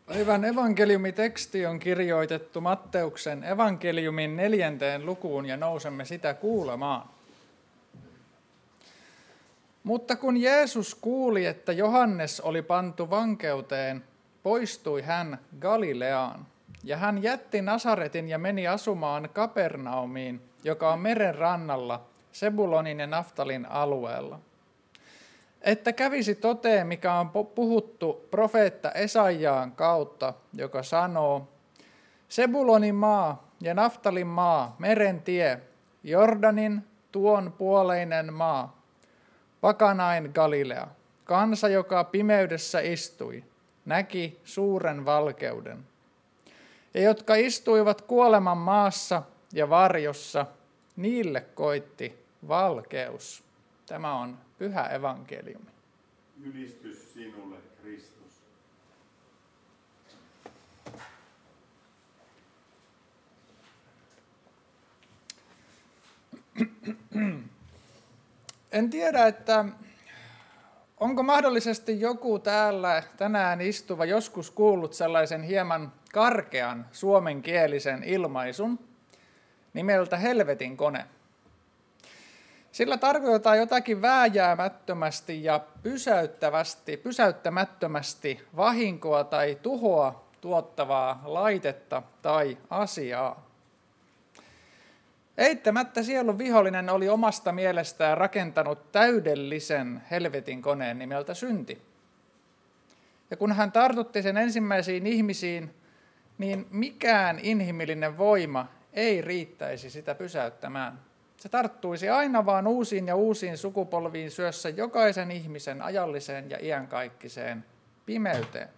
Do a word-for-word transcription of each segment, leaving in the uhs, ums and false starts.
Päivän evankeliumiteksti on kirjoitettu Matteuksen evankeliumin neljänteen lukuun ja nousemme sitä kuulemaan. Mutta kun Jeesus kuuli, että Johannes oli pantu vankeuteen, poistui hän Galileaan. Ja hän jätti Nasaretin ja meni asumaan Kapernaumiin, joka on meren rannalla, Sebulonin ja Naftalin alueella. Että kävisi toteen, mikä on puhuttu profeetta Esaiaan kautta, joka sanoo: Sebulonin maa ja Naftalin maa, meren tie, Jordanin tuon puoleinen maa, pakanain Galilea, kansa, joka pimeydessä istui, näki suuren valkeuden. Ja jotka istuivat kuoleman maassa ja varjossa, niille koitti valkeus. Tämä on pyhä evankeliumi. Ylistys sinulle, Kristus. En tiedä, että onko mahdollisesti joku täällä tänään istuva joskus kuullut sellaisen hieman karkean suomenkielisen ilmaisun nimeltä helvetin kone. Sillä tarkoitetaan jotakin vääjäämättömästi ja pysäyttävästi, pysäyttämättömästi vahinkoa tai tuhoa tuottavaa laitetta tai asiaa. Eittämättä sielun vihollinen oli omasta mielestään rakentanut täydellisen helvetin koneen nimeltä synti. Ja kun hän tartutti sen ensimmäisiin ihmisiin, niin mikään inhimillinen voima ei riittäisi sitä pysäyttämään. Se tarttuisi aina vaan uusiin ja uusiin sukupolviin syössä jokaisen ihmisen ajalliseen ja iankaikkiseen pimeyteen.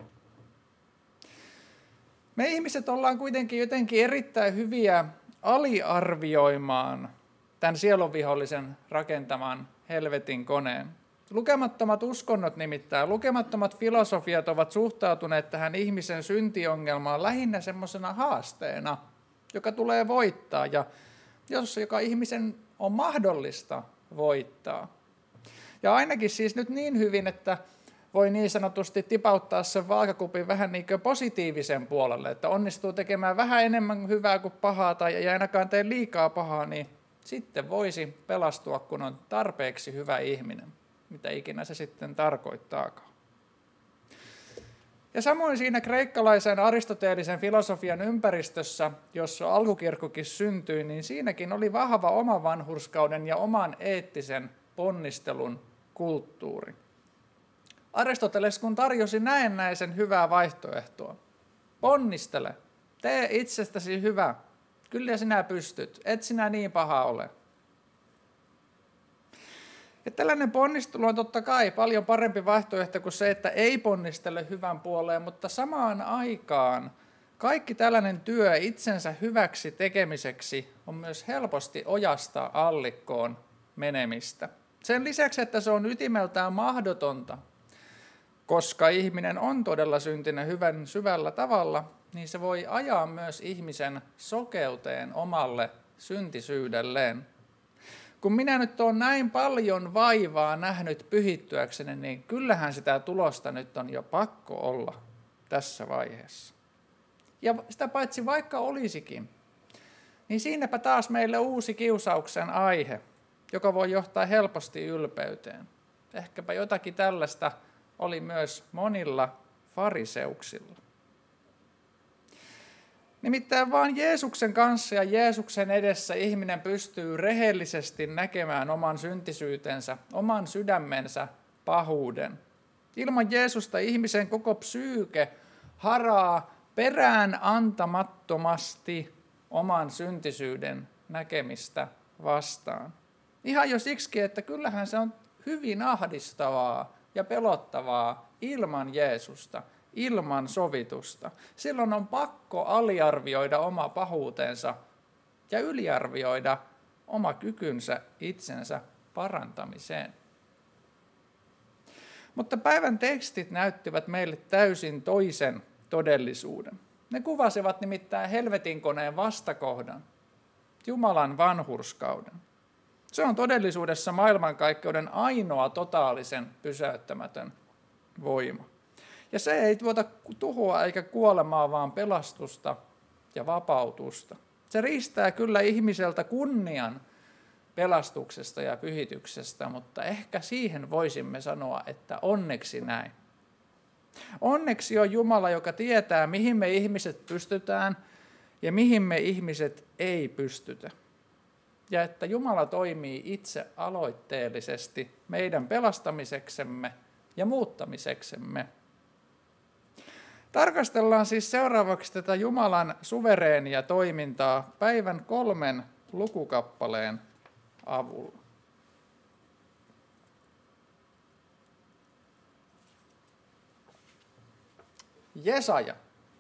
Me ihmiset ollaan kuitenkin jotenkin erittäin hyviä aliarvioimaan tämän sielunvihollisen rakentaman helvetin koneen. Lukemattomat uskonnot nimittäin, lukemattomat filosofiat ovat suhtautuneet tähän ihmisen syntiongelmaan lähinnä semmoisena haasteena, joka tulee voittaa ja jos joka ihmisen on mahdollista voittaa. Ja ainakin siis nyt niin hyvin, että voi niin sanotusti tipauttaa sen vaakakupin vähän niin kuin positiivisen puolelle, että onnistuu tekemään vähän enemmän hyvää kuin pahaa tai ei ainakaan tee liikaa pahaa, niin sitten voisi pelastua, kun on tarpeeksi hyvä ihminen, mitä ikinä se sitten tarkoittaakaan. Ja samoin siinä kreikkalaisen aristoteellisen filosofian ympäristössä, jossa alkukirkkokin syntyi, niin siinäkin oli vahva oma vanhurskauden ja oman eettisen ponnistelun kulttuuri. Aristoteles kun tarjosi näennäisen hyvää vaihtoehtoa. Ponnistele, tee itsestäsi hyvä, kyllä sinä pystyt, et sinä niin paha ole. Ja tällainen ponnistelu on totta kai paljon parempi vaihtoehto kuin se, että ei ponnistele hyvän puoleen, mutta samaan aikaan kaikki tällainen työ itsensä hyväksi tekemiseksi on myös helposti ojasta allikkoon menemistä. Sen lisäksi, että se on ytimeltään mahdotonta, koska ihminen on todella syntinen hyvän syvällä tavalla, niin se voi ajaa myös ihmisen sokeuteen omalle syntisyydelleen. Kun minä nyt olen näin paljon vaivaa nähnyt pyhittyäkseni, niin kyllähän sitä tulosta nyt on jo pakko olla tässä vaiheessa. Ja sitä paitsi vaikka olisikin, niin siinäpä taas meille uusi kiusauksen aihe, joka voi johtaa helposti ylpeyteen. Ehkäpä jotakin tällaista oli myös monilla fariseuksilla. Nimittäin vain Jeesuksen kanssa ja Jeesuksen edessä ihminen pystyy rehellisesti näkemään oman syntisyytensä, oman sydämensä pahuuden. Ilman Jeesusta ihmisen koko psyyke haraa perään antamattomasti oman syntisyyden näkemistä vastaan. Ihan jo siksi, että kyllähän se on hyvin ahdistavaa ja pelottavaa ilman Jeesusta, ilman sovitusta. Silloin on pakko aliarvioida oma pahuutensa ja yliarvioida oma kykynsä itsensä parantamiseen. Mutta päivän tekstit näyttivät meille täysin toisen todellisuuden. Ne kuvasivat nimittäin helvetin koneen vastakohdan, Jumalan vanhurskauden. Se on todellisuudessa maailmankaikkeuden ainoa totaalisen pysäyttämätön voima. Ja se ei tuota tuhoa eikä kuolemaa, vaan pelastusta ja vapautusta. Se riistää kyllä ihmiseltä kunnian pelastuksesta ja pyhityksestä, mutta ehkä siihen voisimme sanoa, että onneksi näin. Onneksi on Jumala, joka tietää, mihin me ihmiset pystytään ja mihin me ihmiset ei pystytä. Ja että Jumala toimii itse aloitteellisesti meidän pelastamiseksemme ja muuttamiseksemme. Tarkastellaan siis seuraavaksi tätä Jumalan suvereenia toimintaa päivän kolmen lukukappaleen avulla. Jesaja.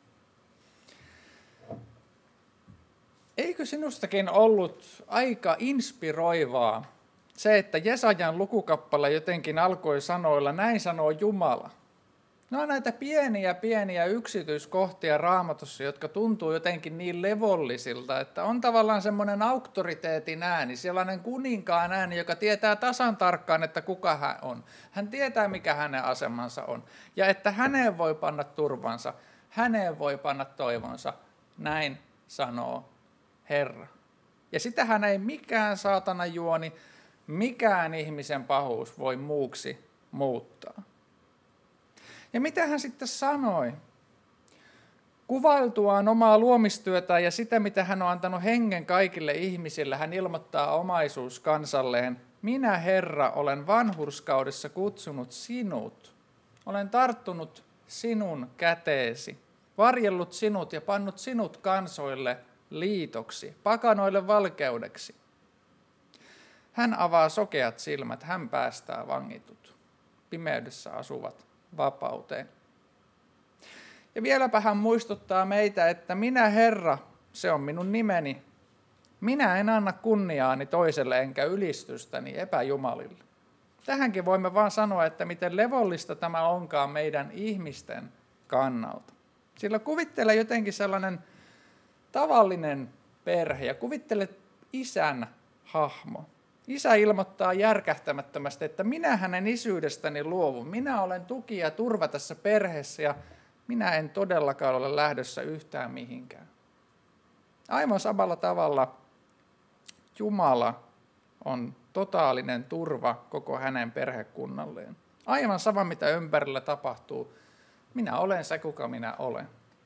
Eikö sinustakin ollut aika inspiroivaa se, että Jesajan lukukappale jotenkin alkoi sanoilla, näin sanoo Jumala. No näitä pieniä pieniä yksityiskohtia Raamatussa, jotka tuntuu jotenkin niin levollisilta, että on tavallaan semmoinen auktoriteetin ääni, sellainen kuninkaan ääni, joka tietää tasan tarkkaan, että kuka hän on. Hän tietää, mikä hänen asemansa on ja että häneen voi panna turvansa, häneen voi panna toivonsa, näin sanoo Herra. Ja sitähän ei mikään saatana juoni, mikään ihmisen pahuus voi muuksi muuttaa. Ja mitä hän sitten sanoi? Kuvailtuaan omaa luomistyötään ja sitä, mitä hän on antanut hengen kaikille ihmisille, hän ilmoittaa omaisuus kansalleen. Minä, Herra, olen vanhurskaudessa kutsunut sinut. Olen tarttunut sinun käteesi, varjellut sinut ja pannut sinut kansoille liitoksi, pakanoille valkeudeksi. Hän avaa sokeat silmät, hän päästää vangitut, pimeydessä asuvat vapauteen. Ja vieläpä hän muistuttaa meitä, että minä Herra, se on minun nimeni, minä en anna kunniaani toiselle enkä ylistystäni epäjumalille. Tähänkin voimme vaan sanoa, että miten levollista tämä onkaan meidän ihmisten kannalta. Sillä kuvittele jotenkin sellainen tavallinen perhe ja kuvittele isän hahmo. Isä ilmoittaa järkähtämättömästi, että minä hänen isyydestäni luovun. Minä olen tuki ja turva tässä perheessä ja minä en todellakaan ole lähdössä yhtään mihinkään. Aivan samalla tavalla Jumala on totaalinen turva koko hänen perhekunnalleen. Aivan sama, mitä ympärillä tapahtuu. Minä olen se, kuka minä olen.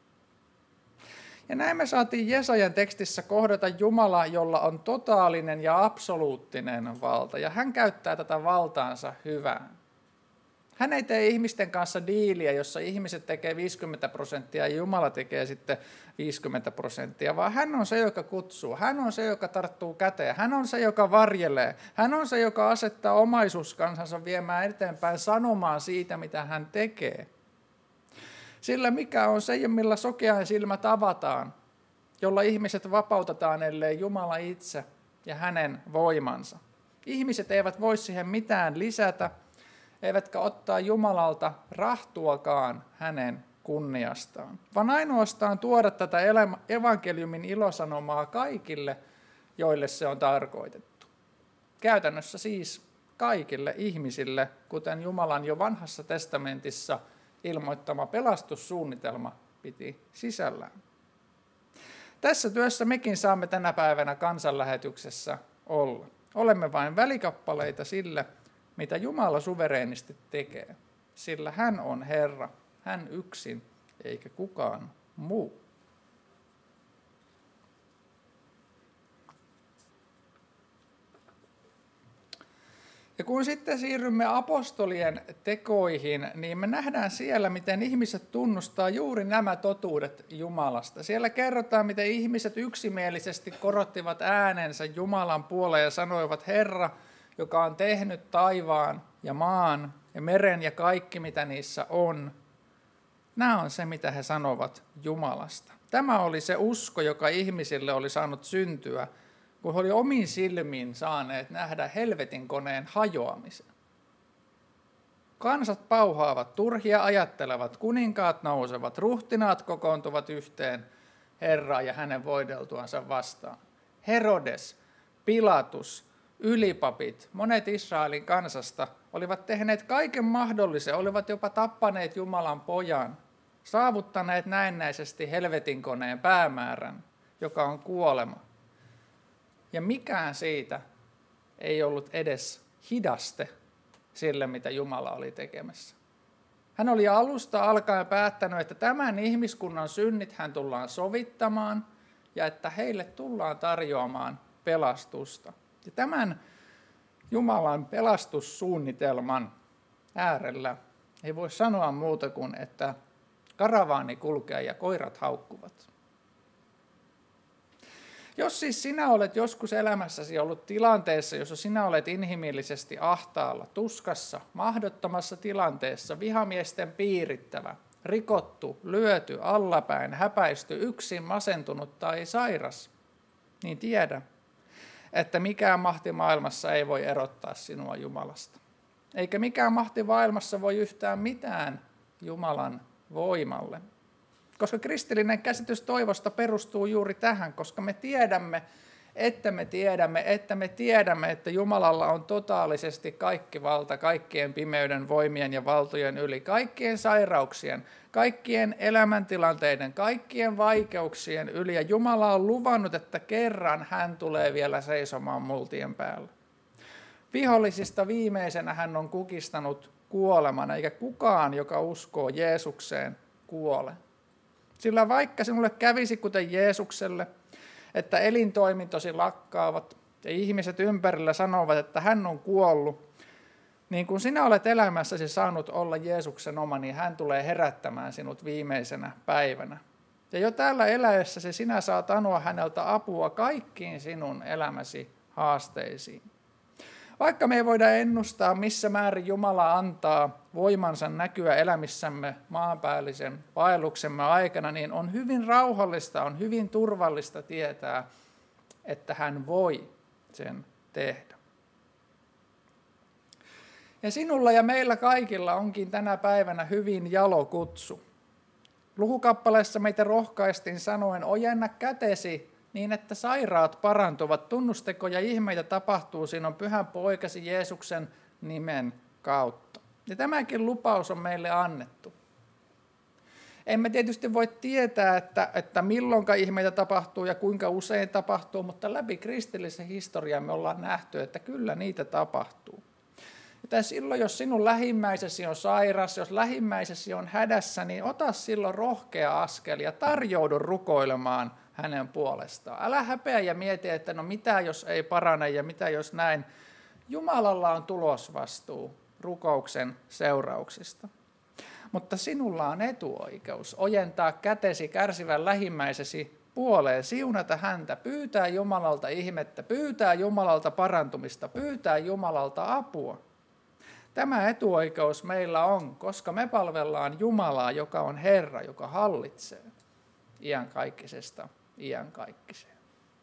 Ja näin me saatiin Jesajan tekstissä kohdata Jumala, jolla on totaalinen ja absoluuttinen valta. Ja hän käyttää tätä valtaansa hyvään. Hän ei tee ihmisten kanssa diiliä, jossa ihmiset tekee viisikymmentä prosenttia ja Jumala tekee sitten viisikymmentä prosenttia, vaan hän on se, joka kutsuu. Hän on se, joka tarttuu käteen. Hän on se, joka varjelee. Hän on se, joka asettaa omaisuuskansansa viemään eteenpäin sanomaan siitä, mitä hän tekee. Sillä mikä on se, millä sokean silmät avataan, jolla ihmiset vapautetaan, ellei Jumala itse ja hänen voimansa. Ihmiset eivät voi siihen mitään lisätä, eivätkä ottaa Jumalalta rahtuakaan hänen kunniastaan, vaan ainoastaan tuoda tätä evankeliumin ilosanomaa kaikille, joille se on tarkoitettu. Käytännössä siis kaikille ihmisille, kuten Jumalan jo vanhassa testamentissa ilmoittama pelastussuunnitelma piti sisällään. Tässä työssä mekin saamme tänä päivänä kansanlähetyksessä olla. Olemme vain välikappaleita sille, mitä Jumala suvereenisti tekee, sillä hän on Herra, hän yksin, eikä kukaan muu. Ja kun sitten siirrymme apostolien tekoihin, niin me nähdään siellä, miten ihmiset tunnustaa juuri nämä totuudet Jumalasta. Siellä kerrotaan, miten ihmiset yksimielisesti korottivat äänensä Jumalan puoleen ja sanoivat, Herra, joka on tehnyt taivaan ja maan ja meren ja kaikki, mitä niissä on. Nämä on se, mitä he sanovat Jumalasta. Tämä oli se usko, joka ihmisille oli saanut syntyä, kun he oli omin silmiin saaneet nähdä helvetin koneen hajoamisen. Kansat pauhaavat, turhia ajattelevat, kuninkaat nousevat, ruhtinaat kokoontuvat yhteen Herraa ja hänen voideltuansa vastaan. Herodes, Pilatus, ylipapit, monet Israelin kansasta olivat tehneet kaiken mahdollisen, olivat jopa tappaneet Jumalan pojan, saavuttaneet näennäisesti helvetin koneen päämäärän, joka on kuolema. Ja mikään siitä ei ollut edes hidaste sille, mitä Jumala oli tekemässä. Hän oli alusta alkaen päättänyt, että tämän ihmiskunnan synnit hän tullaan sovittamaan ja että heille tullaan tarjoamaan pelastusta. Ja tämän Jumalan pelastussuunnitelman äärellä ei voi sanoa muuta kuin, että karavaani kulkee ja koirat haukkuvat. Jos siis sinä olet joskus elämässäsi ollut tilanteessa, jossa sinä olet inhimillisesti ahtaalla, tuskassa, mahdottomassa tilanteessa, vihamiesten piirittävä, rikottu, lyöty, allapäin, häpäisty, yksin, masentunut tai sairas, niin tiedä, että mikään mahti maailmassa ei voi erottaa sinua Jumalasta. Eikä mikään mahti maailmassa voi yhtään mitään Jumalan voimalle. Koska kristillinen käsitys toivosta perustuu juuri tähän, koska me tiedämme, että me tiedämme, että me tiedämme, että Jumalalla on totaalisesti kaikki valta kaikkien pimeyden voimien ja valtojen yli, kaikkien sairauksien, kaikkien elämäntilanteiden, kaikkien vaikeuksien yli. Ja Jumala on luvannut, että kerran hän tulee vielä seisomaan multien päällä. Vihollisista viimeisenä hän on kukistanut kuoleman, eikä kukaan, joka uskoo Jeesukseen, kuole. Sillä vaikka sinulle kävisi kuten Jeesukselle, että elintoimintosi lakkaavat ja ihmiset ympärillä sanovat, että hän on kuollut, niin kun sinä olet elämässäsi saanut olla Jeesuksen oma, niin hän tulee herättämään sinut viimeisenä päivänä. Ja jo täällä eläessäsi sinä saat anoa häneltä apua kaikkiin sinun elämäsi haasteisiin. Vaikka me ei voida ennustaa, missä määrin Jumala antaa voimansa näkyä elämissämme maanpäällisen vaelluksemme aikana, niin on hyvin rauhallista, on hyvin turvallista tietää, että hän voi sen tehdä. Ja sinulla ja meillä kaikilla onkin tänä päivänä hyvin jalo kutsu. Lukukappaleessa meitä rohkaistiin sanoen, ojenna kätesi niin, että sairaat parantuvat, tunnustekoja ja ihmeitä tapahtuu sinun pyhän poikasi Jeesuksen nimen kautta. Ja tämäkin lupaus on meille annettu. Emme tietysti voi tietää, että, että milloinka ihmeitä tapahtuu ja kuinka usein tapahtuu, mutta läpi kristillisen historian me ollaan nähty, että kyllä niitä tapahtuu. Ja silloin, jos sinun lähimmäisesi on sairas, jos lähimmäisesi on hädässä, niin ota silloin rohkea askel ja tarjoudu rukoilemaan hänen puolestaan. Älä häpeä ja mieti, että no mitä jos ei parane ja mitä jos näin. Jumalalla on tulosvastuu rukouksen seurauksista. Mutta sinulla on etuoikeus ojentaa kätesi kärsivän lähimmäisesi puoleen, siunata häntä, pyytää Jumalalta ihmettä, pyytää Jumalalta parantumista, pyytää Jumalalta apua. Tämä etuoikeus meillä on, koska me palvellaan Jumalaa, joka on Herra, joka hallitsee iankaikkisesta iankaikkiseen.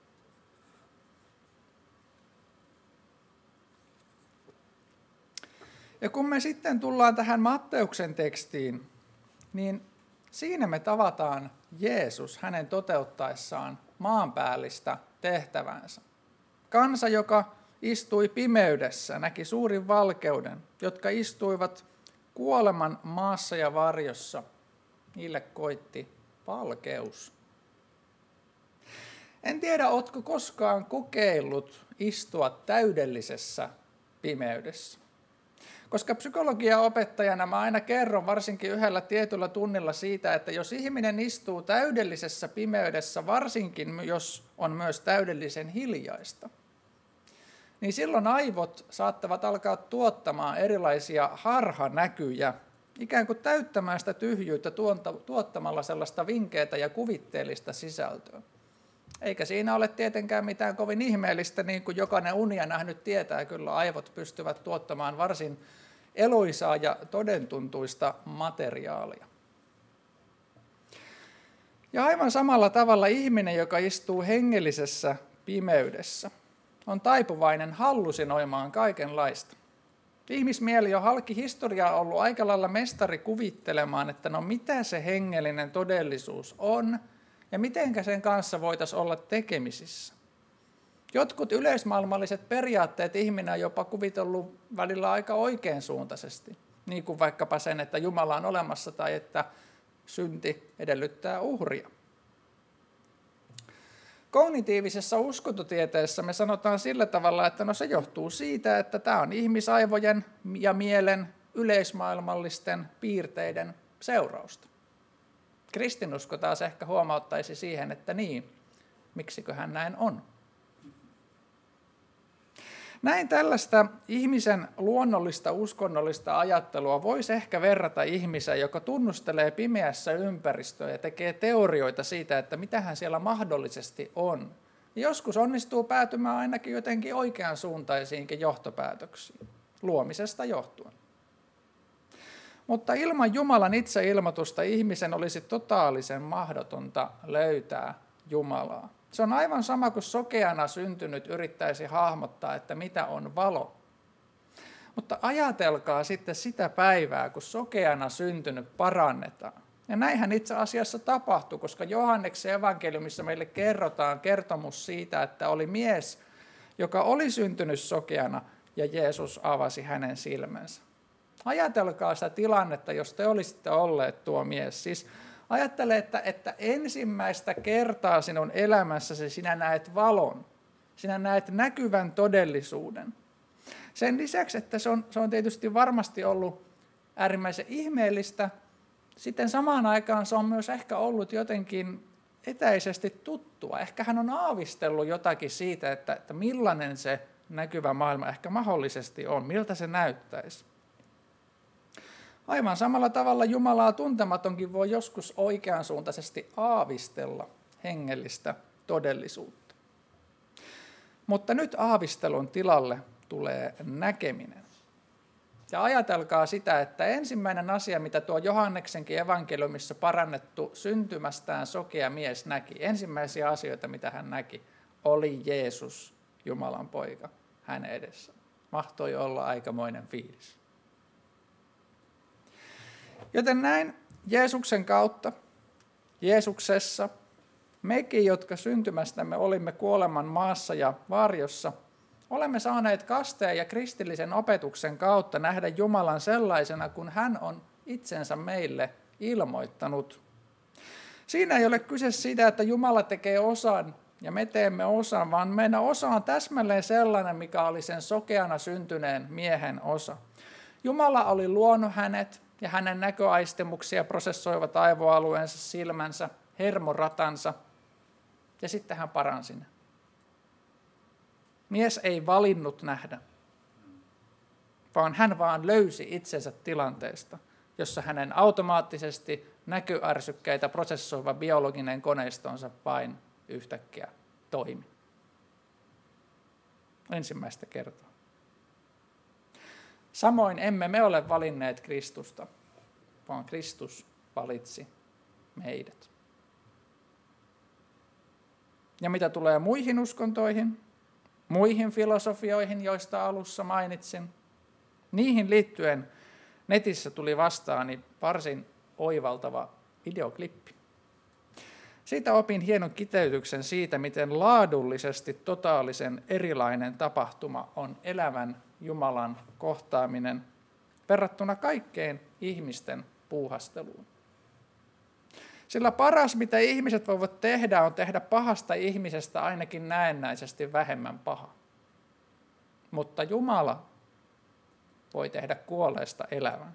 Ja kun me sitten tullaan tähän Matteuksen tekstiin, niin siinä me tavataan Jeesus hänen toteuttaessaan maanpäällistä tehtävänsä. Kansa, joka istui pimeydessä, näki suurin valkeuden, jotka istuivat kuoleman maassa ja varjossa, niille koitti valkeus. En tiedä, oletko koskaan kokeillut istua täydellisessä pimeydessä. Koska psykologian opettajana mä aina kerron varsinkin yhdellä tietyllä tunnilla siitä, että jos ihminen istuu täydellisessä pimeydessä, varsinkin jos on myös täydellisen hiljaista, niin silloin aivot saattavat alkaa tuottamaan erilaisia harhanäkyjä, ikään kuin täyttämään sitä tyhjyyttä tuottamalla sellaista vinkeätä ja kuvitteellista sisältöä. Eikä siinä ole tietenkään mitään kovin ihmeellistä, niin kuin jokainen unia nähnyt tietää, kyllä aivot pystyvät tuottamaan varsin eloisaa ja todentuntuista materiaalia. Ja aivan samalla tavalla ihminen, joka istuu hengellisessä pimeydessä, on taipuvainen hallusinoimaan kaikenlaista. Ihmismieli on halki historiaa ollut aika lailla mestari kuvittelemaan, että no mitä se hengellinen todellisuus on ja mitenkä sen kanssa voitaisiin olla tekemisissä. Jotkut yleismaailmalliset periaatteet ihminen on jopa kuvitellut välillä aika oikeansuuntaisesti, niin kuin vaikkapa sen, että Jumala on olemassa tai että synti edellyttää uhria. Kognitiivisessa uskontotieteessä me sanotaan sillä tavalla, että no se johtuu siitä, että tämä on ihmisaivojen ja mielen yleismaailmallisten piirteiden seurausta. Kristinusko taas ehkä huomauttaisi siihen, että niin, miksiköhän näin on. Näin tällaista ihmisen luonnollista uskonnollista ajattelua voisi ehkä verrata ihmiseen, joka tunnustelee pimeässä ympäristöä ja tekee teorioita siitä, että mitähän siellä mahdollisesti on. Ja joskus onnistuu päätymään ainakin jotenkin oikean suuntaisiinkin johtopäätöksiin, luomisesta johtuen. Mutta ilman Jumalan itseilmoitusta ihmisen olisi totaalisen mahdotonta löytää Jumalaa. Se on aivan sama kuin sokeana syntynyt yrittäisi hahmottaa, että mitä on valo. Mutta ajatelkaa sitten sitä päivää, kun sokeana syntynyt parannetaan. Ja näinhän itse asiassa tapahtui, koska Johanneksen evankeliumissa meille kerrotaan kertomus siitä, että oli mies, joka oli syntynyt sokeana ja Jeesus avasi hänen silmänsä. Ajatelkaa sitä tilannetta, jos te olisitte olleet tuo mies. Siis ajattele, että, että ensimmäistä kertaa sinun elämässäsi sinä näet valon. Sinä näet näkyvän todellisuuden. Sen lisäksi, että se on, se on tietysti varmasti ollut äärimmäisen ihmeellistä, sitten samaan aikaan se on myös ehkä ollut jotenkin etäisesti tuttua. Ehkä hän on aavistellut jotakin siitä, että, että millainen se näkyvä maailma ehkä mahdollisesti on, miltä se näyttäisi. Aivan samalla tavalla Jumalaa tuntematonkin voi joskus oikeansuuntaisesti aavistella hengellistä todellisuutta. Mutta nyt aavistelun tilalle tulee näkeminen. Ja ajatelkaa sitä, että ensimmäinen asia, mitä tuo Johanneksenkin evankeliumissa parannettu syntymästään sokea mies näki, ensimmäisiä asioita, mitä hän näki, oli Jeesus, Jumalan poika, hänen edessä. Mahtoi olla aikamoinen fiilis. Joten näin Jeesuksen kautta, Jeesuksessa, mekin, jotka syntymästämme olimme kuoleman maassa ja varjossa, olemme saaneet kasteen ja kristillisen opetuksen kautta nähdä Jumalan sellaisena, kun hän on itsensä meille ilmoittanut. Siinä ei ole kyse siitä, että Jumala tekee osan ja me teemme osan, vaan meidän osa on täsmälleen sellainen, mikä oli sen sokeana syntyneen miehen osa. Jumala oli luonut hänet ja hänen näköaistimuksia prosessoivat aivoalueensa, silmänsä, hermoratansa ja sitten hän paransi ne. Mies ei valinnut nähdä, vaan hän vaan löysi itsensä tilanteesta, jossa hänen automaattisesti näköärsykkeitä prosessoiva biologinen koneistonsa vain yhtäkkiä toimi. Ensimmäistä kertaa. Samoin emme me ole valinneet Kristusta, vaan Kristus valitsi meidät. Ja mitä tulee muihin uskontoihin, muihin filosofioihin, joista alussa mainitsin, niihin liittyen netissä tuli vastaani varsin oivaltava videoklippi. Siitä opin hienon kiteytyksen siitä, miten laadullisesti totaalisen erilainen tapahtuma on elävän Jumalan kohtaaminen verrattuna kaikkeen ihmisten puuhasteluun. Sillä paras, mitä ihmiset voivat tehdä, on tehdä pahasta ihmisestä ainakin näennäisesti vähemmän paha. Mutta Jumala voi tehdä kuolleesta elävän.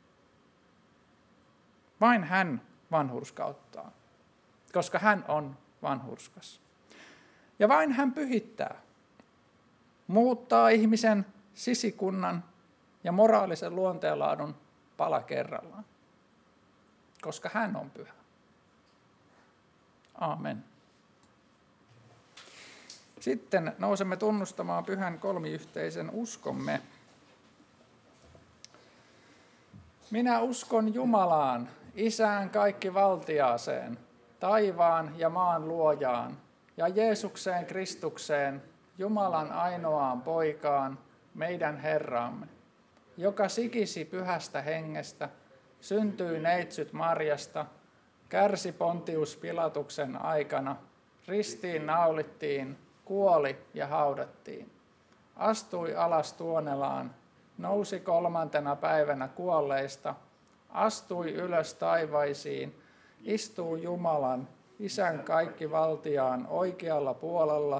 Vain hän vanhurskauttaa, koska hän on vanhurskas. Ja vain hän pyhittää, muuttaa ihmisen sisikunnan ja moraalisen luonteenlaadun pala kerrallaan, koska hän on pyhä. Aamen. Sitten nousemme tunnustamaan pyhän kolmiyhteisen uskomme. Minä uskon Jumalaan, Isään kaikkivaltiaaseen, taivaan ja maan luojaan, ja Jeesukseen Kristukseen, Jumalan ainoaan poikaan, meidän Herraamme, joka sikisi pyhästä hengestä, syntyi neitsyt Marjasta, kärsi Pontius Pilatuksen aikana, ristiin naulittiin, kuoli ja haudattiin. Astui alas tuonelaan, nousi kolmantena päivänä kuolleista, astui ylös taivaisiin, istuu Jumalan, Isän kaikkivaltiaan oikealla puolella,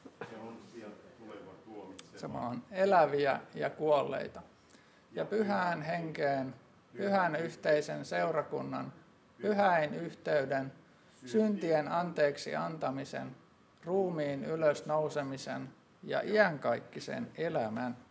samaan eläviä ja kuolleita, ja pyhään henkeen, pyhän yhteisen seurakunnan, pyhäin yhteyden, syntien anteeksi antamisen, ruumiin ylösnousemisen ja iankaikkisen elämän.